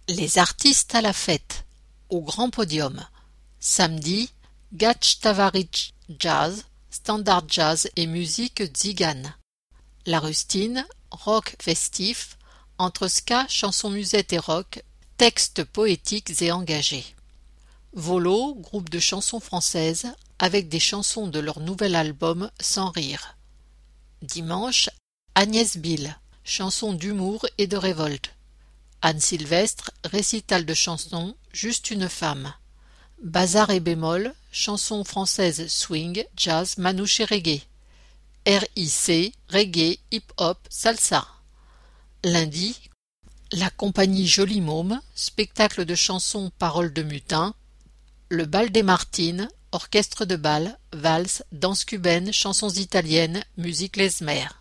Les artistes à la fête, au Grand Podium. Samedi, Gatch Tavaritch Jazz, Standard Jazz et musique tzigane. La Rustine, rock festif, entre ska, chansons musettes et rock, textes poétiques et engagés. Volo, groupe de chansons françaises, avec des chansons de leur nouvel album Sans rire. Dimanche, Agnès Bill, chansons d'humour et de révolte. Anne Sylvestre, récital de chansons Juste une femme. Bazar et bémol, chansons françaises swing, jazz, manouche et reggae. RIC, reggae, hip-hop, salsa. Lundi, la compagnie Joli Môme, spectacle de chansons paroles de mutin. Le bal des Martines, orchestre de bal, valse, danse cubaine, chansons italiennes, musique klezmer.